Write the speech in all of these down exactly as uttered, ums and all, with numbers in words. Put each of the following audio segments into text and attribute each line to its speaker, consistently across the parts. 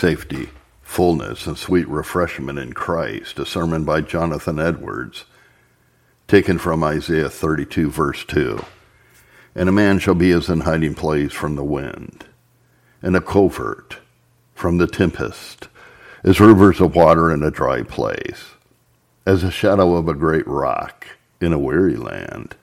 Speaker 1: Safety, Fullness, and Sweet Refreshment in Christ, a sermon by Jonathan Edwards, taken from Isaiah thirty-two, verse two. And a man shall be as an hiding place from the wind, and a covert from the tempest, as rivers of water in a dry place, as a shadow of a great rock in a weary land.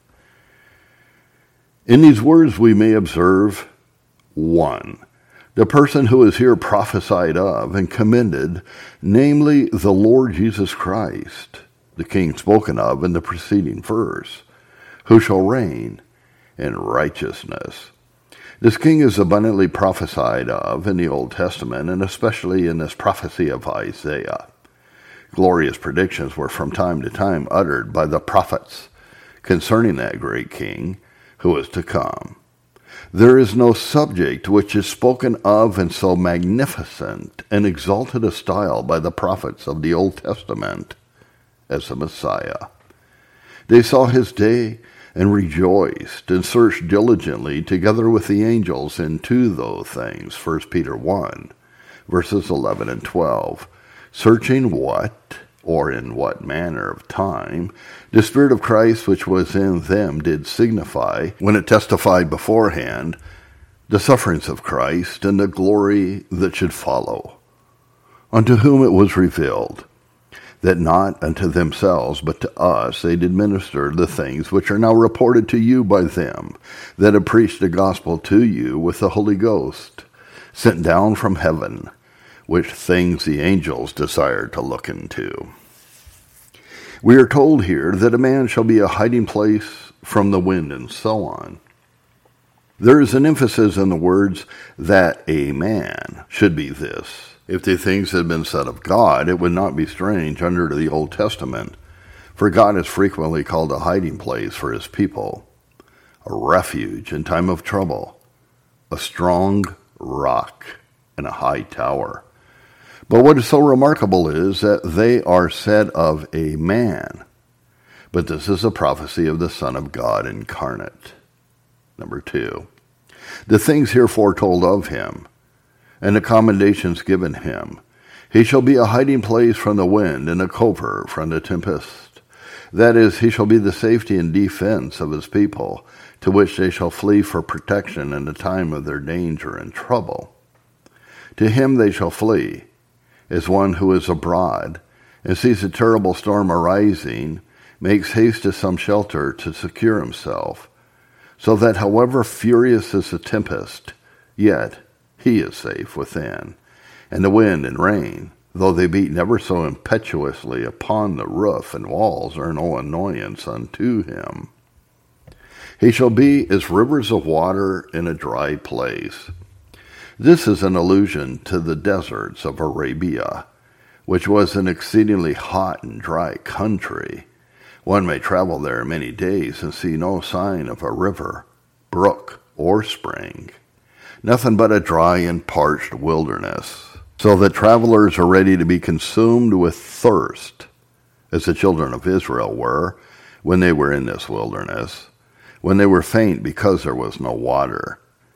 Speaker 1: In these words we may observe, one, the person who is here prophesied of and commended, namely the Lord Jesus Christ, the King spoken of in the preceding verse, who shall reign in righteousness. This King is abundantly prophesied of in the Old Testament, and especially in this prophecy of Isaiah. Glorious predictions were from time to time uttered by the prophets concerning that great King who is to come. There is no subject which is spoken of in so magnificent and exalted a style by the prophets of the Old Testament as the Messiah. They saw his day and rejoiced and searched diligently together with the angels into those things, First Peter one, verses eleven and twelve, searching what, or in what manner of time, the Spirit of Christ which was in them did signify, when it testified beforehand, the sufferings of Christ and the glory that should follow, unto whom it was revealed, that not unto themselves, but to us they did minister the things which are now reported to you by them that have preached the gospel to you with the Holy Ghost, sent down from heaven, which things the angels desired to look into. We are told here that a man shall be a hiding place from the wind, and so on. There is an emphasis in the words that a man should be this. If the things had been said of God, it would not be strange under the Old Testament, for God is frequently called a hiding place for his people, a refuge in time of trouble, a strong rock, and a high tower. But what is so remarkable is that they are said of a man. But this is a prophecy of the Son of God incarnate. Number two, the things here foretold of him, and the commendations given him. He shall be a hiding place from the wind, and a covert from the tempest. That is, he shall be the safety and defense of his people, to which they shall flee for protection in the time of their danger and trouble. To him they shall flee, as one who is abroad, and sees a terrible storm arising, makes haste to some shelter to secure himself, so that however furious is the tempest, yet he is safe within. And the wind and rain, though they beat never so impetuously upon the roof and walls, are no annoyance unto him. He shall be as rivers of water in a dry place. This is an allusion to the deserts of Arabia, which was an exceedingly hot and dry country. One may travel there many days and see no sign of a river, brook, or spring. Nothing but a dry and parched wilderness, so that travelers are ready to be consumed with thirst, as the children of Israel were when they were in this wilderness, when they were faint because there was no water.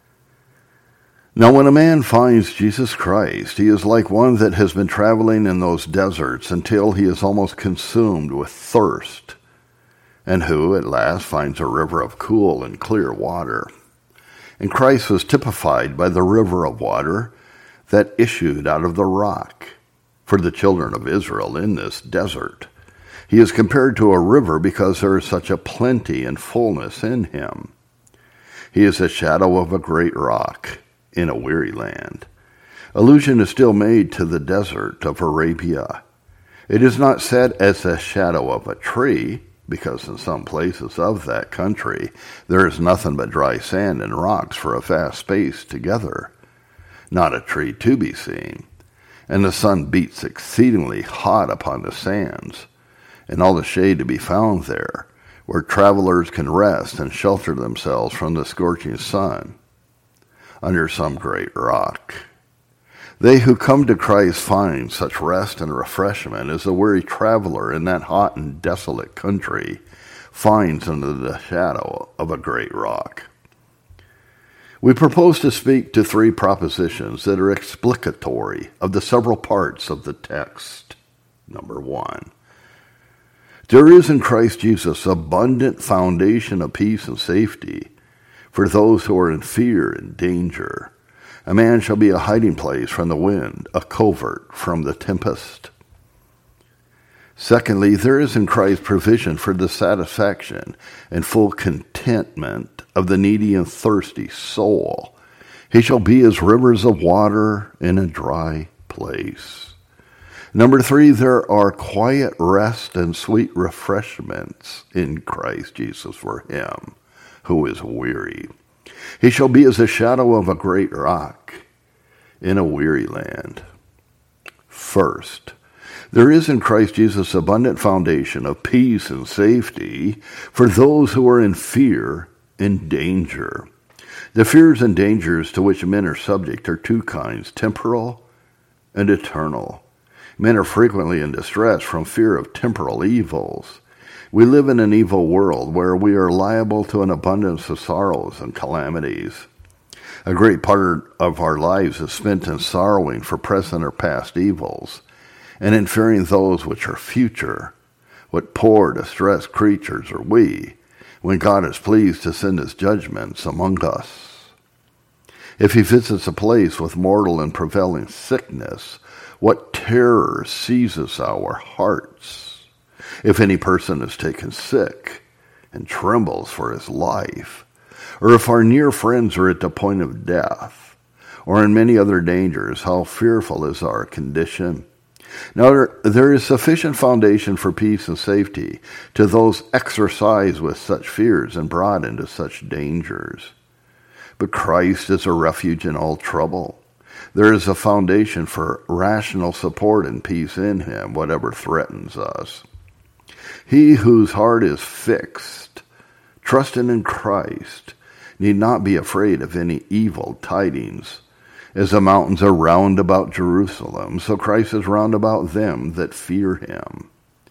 Speaker 1: Now when a man finds Jesus Christ, he is like one that has been traveling in those deserts until he is almost consumed with thirst, and who at last finds a river of cool and clear water. And Christ was typified by the river of water that issued out of the rock for the children of Israel in this desert. He is compared to a river because there is such a plenty and fullness in him. He is a shadow of a great rock in a weary land. Allusion is still made to the desert of Arabia. It is not said as a shadow of a tree, because in some places of that country there is nothing but dry sand and rocks for a vast space together, not a tree to be seen, and the sun beats exceedingly hot upon the sands, and all the shade to be found there, where travelers can rest and shelter themselves from the scorching sun, under some great rock. They who come to Christ find such rest and refreshment as the weary traveler in that hot and desolate country finds under the shadow of a great rock. We propose to speak to three propositions that are explicatory of the several parts of the text. Number one, there is in Christ Jesus abundant foundation of peace and safety for those who are in fear and danger. A man shall be a hiding place from the wind, a covert from the tempest. Secondly, there is in Christ provision for the satisfaction and full contentment of the needy and thirsty soul. He shall be as rivers of water in a dry place. Number three, there are quiet rest and sweet refreshments in Christ Jesus for him who is weary. He shall be as a shadow of a great rock in a weary land. First, there is in Christ Jesus abundant foundation of peace and safety for those who are in fear and danger. The fears and dangers to which men are subject are two kinds, temporal and eternal. Men are frequently in distress from fear of temporal evils. We live in an evil world where we are liable to an abundance of sorrows and calamities. A great part of our lives is spent in sorrowing for present or past evils, and in fearing those which are future. What poor, distressed creatures are we, when God is pleased to send his judgments among us. If he visits a place with mortal and prevailing sickness, what terror seizes our hearts? If any person is taken sick and trembles for his life, or if our near friends are at the point of death, or in many other dangers, how fearful is our condition? Now, there is sufficient foundation for peace and safety to those exercised with such fears and brought into such dangers. But Christ is a refuge in all trouble. There is a foundation for rational support and peace in him, whatever threatens us. He whose heart is fixed, trusting in Christ, need not be afraid of any evil tidings. As the mountains are round about Jerusalem, so Christ is round about them that fear him.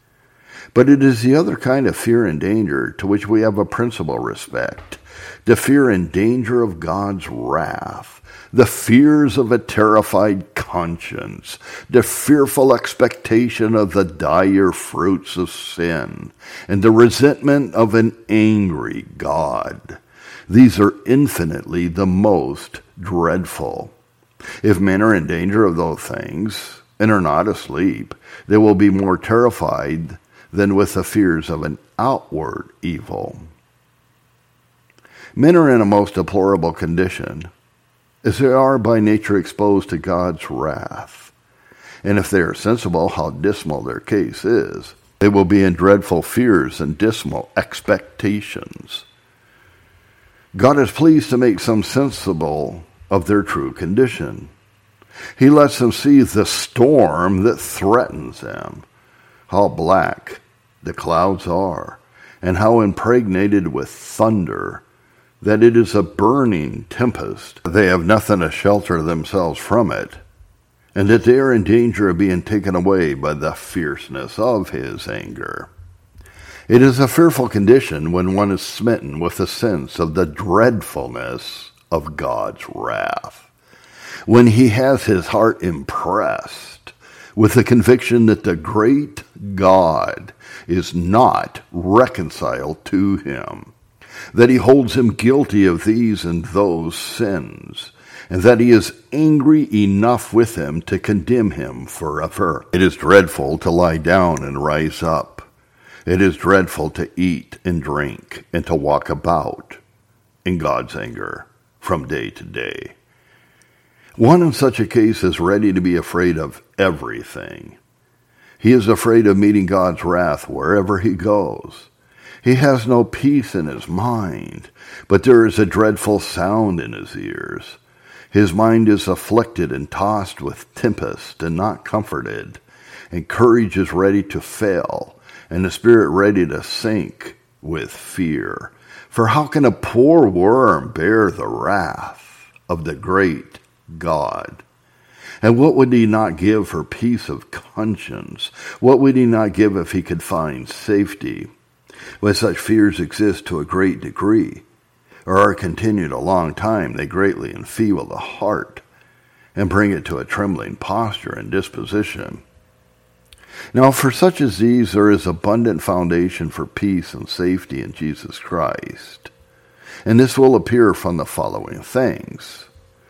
Speaker 1: But it is the other kind of fear and danger to which we have a principal respect, the fear and danger of God's wrath, the fears of a terrified conscience, the fearful expectation of the dire fruits of sin, and the resentment of an angry God. These are infinitely the most dreadful. If men are in danger of those things and are not asleep, they will be more terrified than with the fears of an outward evil. Men are in a most deplorable condition, as they are by nature exposed to God's wrath. And if they are sensible how dismal their case is, they will be in dreadful fears and dismal expectations. God is pleased to make some sensible of their true condition. He lets them see the storm that threatens them, how black the clouds are, and how impregnated with thunder, that it is a burning tempest. They have nothing to shelter themselves from it, and that they are in danger of being taken away by the fierceness of his anger. It is a fearful condition when one is smitten with a sense of the dreadfulness of God's wrath, when he has his heart impressed with the conviction that the great God is not reconciled to him, that he holds him guilty of these and those sins, and that he is angry enough with him to condemn him forever. It is dreadful to lie down and rise up. It is dreadful to eat and drink and to walk about in God's anger from day to day. One in such a case is ready to be afraid of everything. He is afraid of meeting God's wrath wherever he goes. He has no peace in his mind, but there is a dreadful sound in his ears. His mind is afflicted and tossed with tempest and not comforted, and courage is ready to fail, and the spirit ready to sink with fear. For how can a poor worm bear the wrath of the great God? And what would he not give for peace of conscience? What would he not give if he could find safety? When such fears exist to a great degree, or are continued a long time, they greatly enfeeble the heart, and bring it to a trembling posture and disposition. Now, for such as these, there is abundant foundation for peace and safety in Jesus Christ. And this will appear from the following things.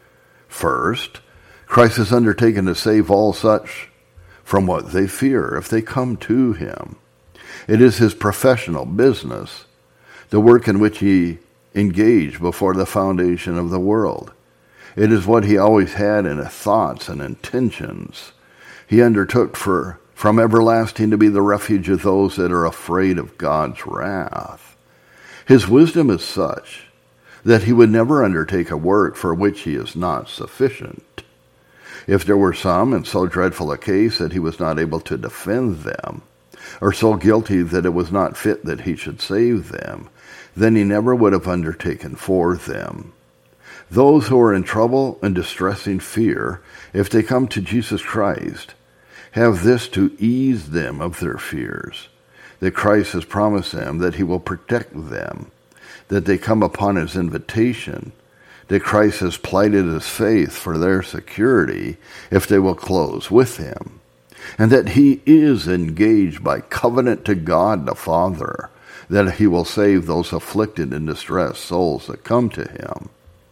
Speaker 1: First, Christ has undertaken to save all such from what they fear if they come to him. It is his professional business, the work in which he engaged before the foundation of the world. It is what he always had in his thoughts and intentions. He undertook for from everlasting to be the refuge of those that are afraid of God's wrath. His wisdom is such that he would never undertake a work for which he is not sufficient. If there were some in so dreadful a case that he was not able to defend them, or so guilty that it was not fit that he should save them, then he never would have undertaken for them. Those who are in trouble and distressing fear, if they come to Jesus Christ, have this to ease them of their fears, that Christ has promised them that he will protect them, that they come upon his invitation, that Christ has plighted his faith for their security if they will close with him, and that he is engaged by covenant to God the Father, that he will save those afflicted and distressed souls that come to him.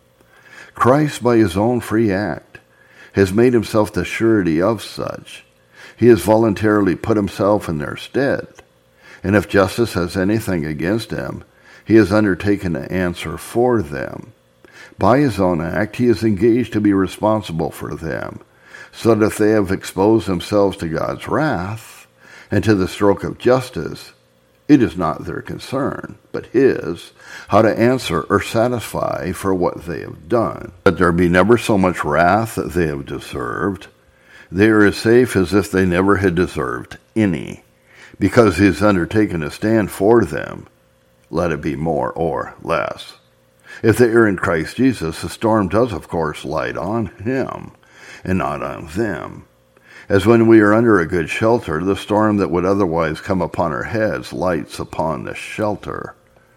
Speaker 1: Christ, by his own free act, has made himself the surety of such. He has voluntarily put himself in their stead, and if justice has anything against him, he has undertaken to answer for them. By his own act, he is engaged to be responsible for them, so that if they have exposed themselves to God's wrath and to the stroke of justice, it is not their concern, but his, how to answer or satisfy for what they have done. That there be never so much wrath that they have deserved, they are as safe as if they never had deserved any, because he has undertaken to stand for them, let it be more or less. If they are in Christ Jesus, the storm does, of course, light on him, and not on them. As when we are under a good shelter, the storm that would otherwise come upon our heads lights upon the shelter.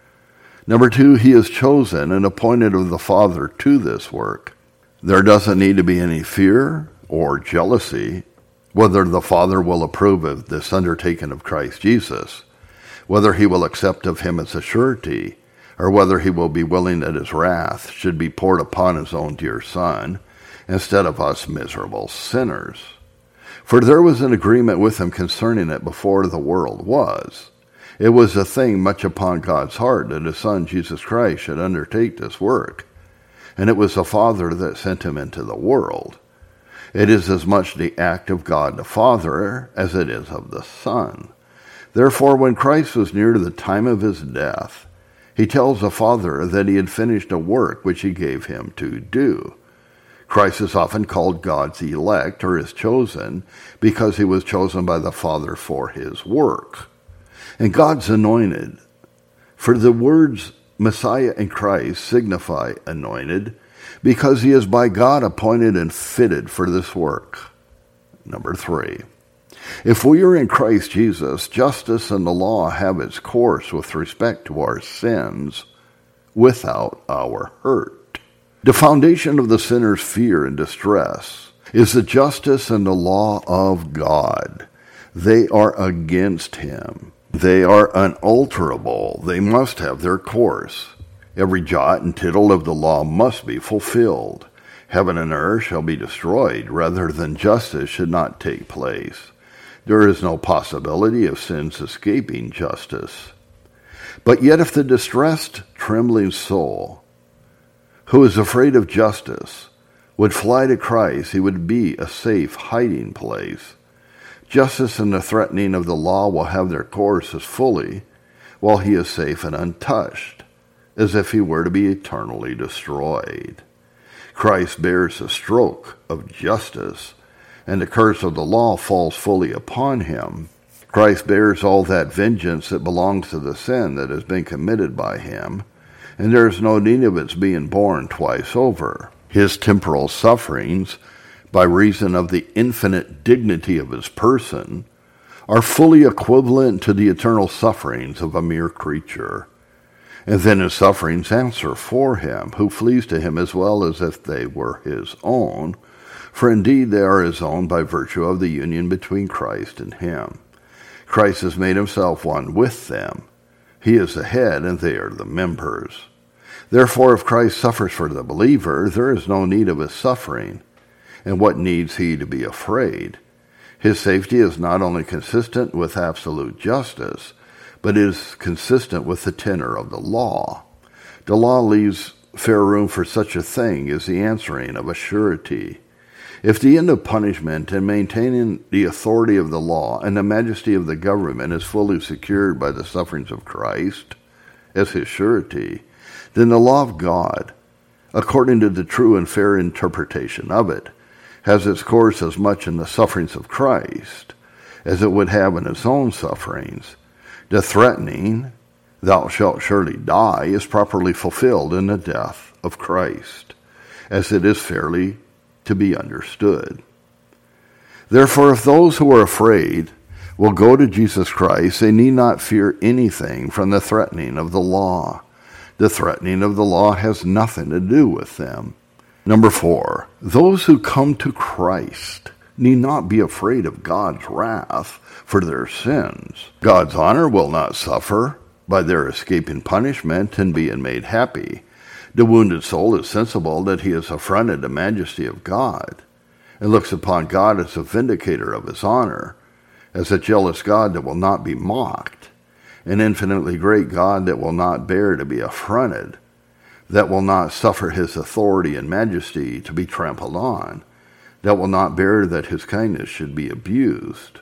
Speaker 1: Number two, he is chosen and appointed of the Father to this work. There doesn't need to be any fear or jealousy whether the Father will approve of this undertaking of Christ Jesus, whether he will accept of him as a surety, or whether he will be willing that his wrath should be poured upon his own dear Son, instead of us miserable sinners. For there was an agreement with him concerning it before the world was. It was a thing much upon God's heart that his Son Jesus Christ should undertake this work, and it was the Father that sent him into the world. It is as much the act of God the Father as it is of the Son. Therefore, when Christ was near to the time of his death, he tells the Father that he had finished a work which he gave him to do. Christ is often called God's elect, or his chosen, because he was chosen by the Father for his work. And God's anointed. For the words Messiah and Christ signify anointed, because he is by God appointed and fitted for this work. Number three, if we are in Christ Jesus, justice and the law have its course with respect to our sins without our hurt. The foundation of the sinner's fear and distress is the justice and the law of God. They are against him. They are unalterable. They must have their course. Every jot and tittle of the law must be fulfilled. Heaven and earth shall be destroyed rather than justice should not take place. There is no possibility of sins escaping justice. But yet if the distressed, trembling soul, who is afraid of justice, would fly to Christ, he would be a safe hiding place. Justice and the threatening of the law will have their course as fully, while he is safe and untouched, as if he were to be eternally destroyed. Christ bears the stroke of justice, and the curse of the law falls fully upon him. Christ bears all that vengeance that belongs to the sin that has been committed by him, and there is no need of its being borne twice over. His temporal sufferings, by reason of the infinite dignity of his person, are fully equivalent to the eternal sufferings of a mere creature. and then his sufferings answer for him, who flees to him as well as if they were his own. For indeed they are his own by virtue of the union between Christ and him. Christ has made himself one with them. He is the head, and they are the members. Therefore, if Christ suffers for the believer, there is no need of his suffering. And what needs he to be afraid? His safety is not only consistent with absolute justice, but is consistent with the tenor of the law. The law leaves fair room for such a thing as the answering of a surety. If the end of punishment and maintaining the authority of the law and the majesty of the government is fully secured by the sufferings of Christ as his surety, then the law of God, according to the true and fair interpretation of it, has its course as much in the sufferings of Christ as it would have in its own sufferings. The threatening, "Thou shalt surely die," is properly fulfilled in the death of Christ, as it is fairly to be understood. Therefore, if those who are afraid will go to Jesus Christ, they need not fear anything from the threatening of the law. The threatening of the law has nothing to do with them. Number four, those who come to Christ need not be afraid of God's wrath for their sins. God's honor will not suffer by their escaping punishment and being made happy. The wounded soul is sensible that he has affronted the majesty of God, and looks upon God as a vindicator of his honor, as a jealous God that will not be mocked, an infinitely great God that will not bear to be affronted, that will not suffer his authority and majesty to be trampled on, that will not bear that his kindness should be abused.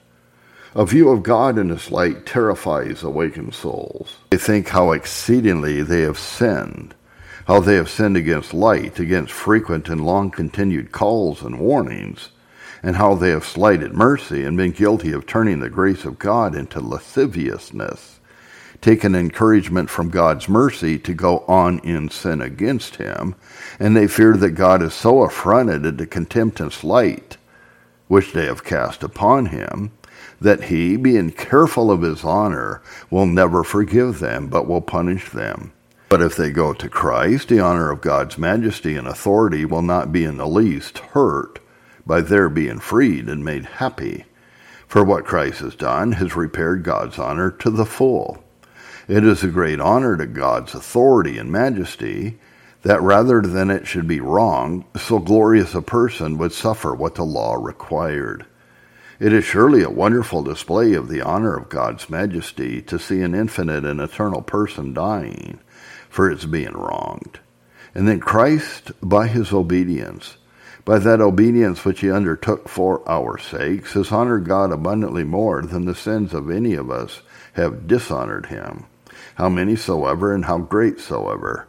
Speaker 1: A view of God in this light terrifies awakened souls. They think how exceedingly they have sinned, how they have sinned against light, against frequent and long-continued calls and warnings, and how they have slighted mercy and been guilty of turning the grace of God into lasciviousness, taken encouragement from God's mercy to go on in sin against him, and they fear that God is so affronted at the contempt and slight which they have cast upon him, that he, being careful of his honor, will never forgive them, but will punish them. But if they go to Christ, the honor of God's majesty and authority will not be in the least hurt by their being freed and made happy. For what Christ has done has repaired God's honor to the full. It is a great honor to God's authority and majesty that rather than it should be wrong, so glorious a person would suffer what the law required. It is surely a wonderful display of the honor of God's majesty to see an infinite and eternal person dying for its being wronged. And then Christ, by his obedience, by that obedience which he undertook for our sakes, has honored God abundantly more than the sins of any of us have dishonored him, how many soever and how great soever.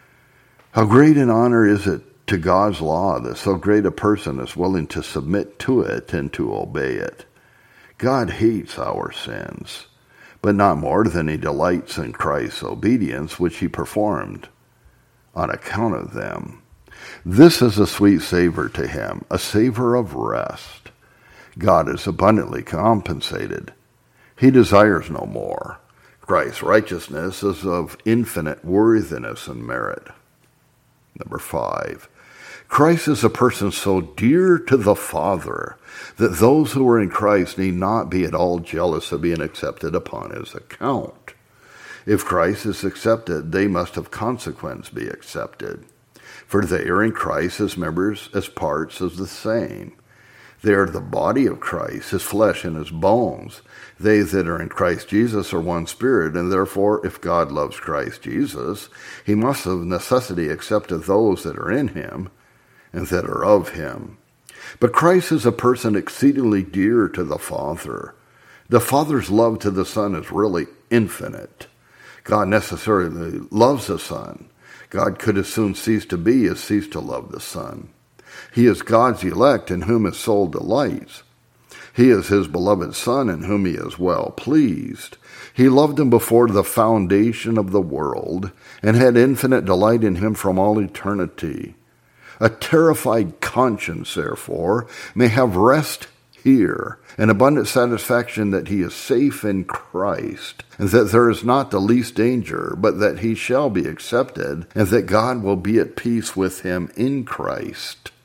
Speaker 1: How great an honor is it to God's law that so great a person is willing to submit to it and to obey it. God hates our sins, but not more than he delights in Christ's obedience, which he performed on account of them. This is a sweet savor to him, a savor of rest. God is abundantly compensated. He desires no more. Christ's righteousness is of infinite worthiness and merit. Number five, Christ is a person so dear to the Father that those who are in Christ need not be at all jealous of being accepted upon his account. If Christ is accepted, they must of consequence be accepted, for they are in Christ as members, as parts of the same. They are the body of Christ, his flesh and his bones. They that are in Christ Jesus are one spirit, and therefore, if God loves Christ Jesus, he must of necessity accept of those that are in him and that are of him. But Christ is a person exceedingly dear to the Father. The Father's love to the Son is really infinite. God necessarily loves the Son. God could as soon cease to be as cease to love the Son. He is God's elect in whom his soul delights. He is his beloved Son in whom he is well pleased. He loved him before the foundation of the world and had infinite delight in him from all eternity. A terrified conscience, therefore, may have rest here, an abundant satisfaction that he is safe in Christ, and that there is not the least danger, but that he shall be accepted, and that God will be at peace with him in Christ.